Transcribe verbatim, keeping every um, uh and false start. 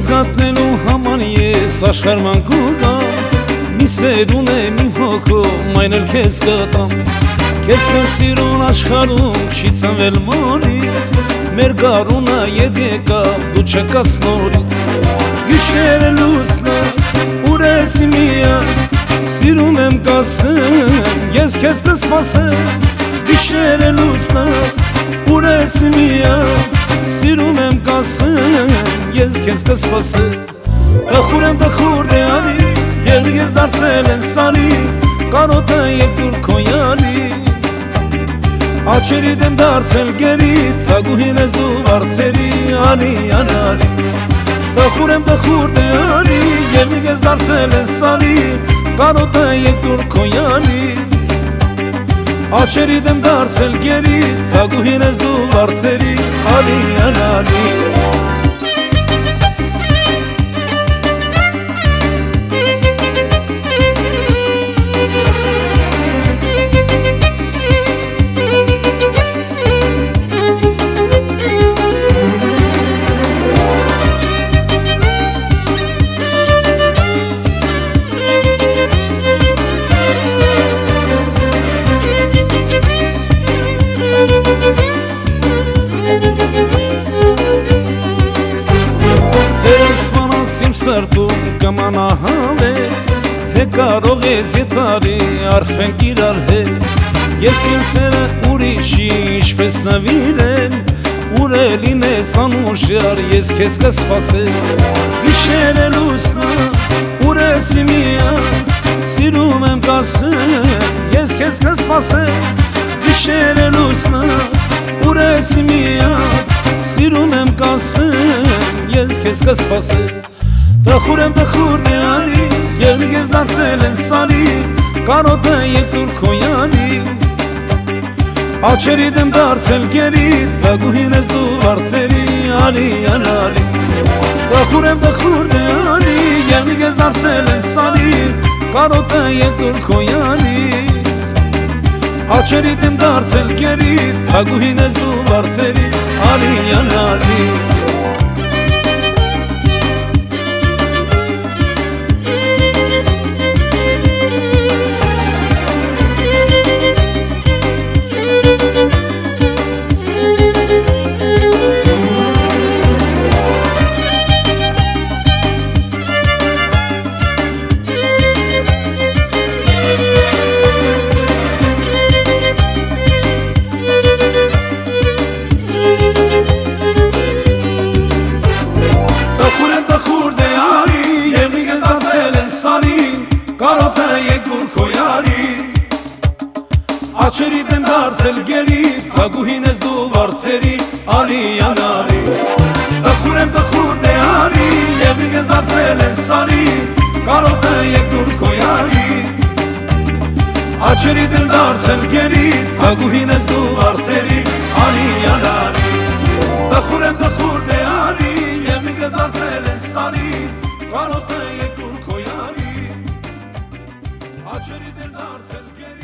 զգատնելու համար ես աշխարհման կուգամ Մի սեր ունեմ իմ հոգում, այն էլ քեզ կտամ Քեզ կան սիրուն աշխարհում չի ծնվել մորից Մեր գարունը ետ եկավ, դու չկաս նորից Գիշերը լուսնա, ուր ես իմ միակ Սիրում եմ կասեմ, ես քեզ կսպասեմ Գիշերը լուսնա, ուր ես իմ միակ Սիրում եմ կասեմ, ես քեզ կսպասեմ Տխուր եմ տխուր դեալի, երնիկ ես դարձել են սարի Կարոտը եկուր քո յալի Աչերիդ եմ դարձել գերի, թագուհին ես դու վարդերի Ալի, ալի, ալի Տխուր եմ տխուր դեալի, երնիկ ես դարձել են սարի Կարոտը եկուր քո յալի Աչերիդ եմ դարձել գերի, թագուհին ես դու վարդերի Ալի, ալի, ալի Սրտում կմանա հավետ, թե կարող ես ետարի արվենք իրար հետ Ես իմ սերը ուրիշի ինչպես նվիրեմ, ուր է լինես անուշյար, ես քեզ կսպասեմ Գիշերը լուսնա, ուր ես իմ միակ, սիրում եմ կասեմ, ես քեզ կսպասեմ Գիշերը լուսնա, ուր ես իմ միակ, սիրում եմ կասեմ, ես քեզ կսպասեմ Տխուր եմ տխուր դեալի, երնիկ ես դարձել են սարի Կարոտը եկուր քո յալի Աչերիդ եմ դարձել գերի, թագուհին ես դու վարդերի Ալի, ալի, ալի Տխուր եմ տխուր դեալի, երնիկ ես դարձել են սարի Կարոտը եկուր քո յալի Աչերիդ եմ դարձել գերի, թագուհին ես դու վարդերի Ալի, ալի, ալի Կարոտը եկուր քո յալի Աչերիդ եմ դարձել գերի, թագուհին ես դու վարդերի Ալի, ալի, ալի Տխուր եմ տխուր դեալի, երնիկ ես դարձել են սարի Կարոտը եկուր քո յալի Աչերիդ եմ դարձել գերի, թագուհին ես դու վարդերի Ալի, ալի, ալի Տխուր եմ տխուր դեալի, երնիկ ես դարձել են սարի Կարոտը եկուր քո յալի Աչերիդ եմ դարձել գերի